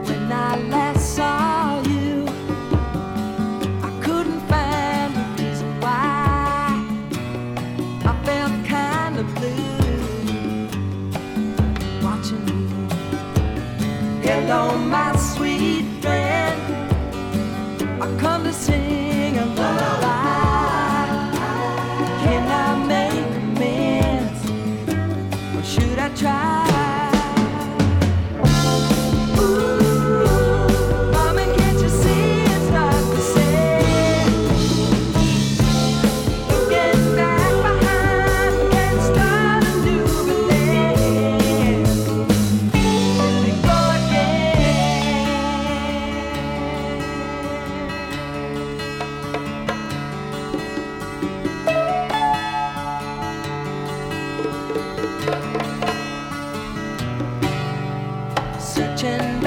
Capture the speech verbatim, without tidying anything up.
When I last saw you, I couldn't find a reason why. I felt kind of blue watching you. Hello, my sweet friend, I come to sing a lullaby. Can I make amends, or should I try? Searching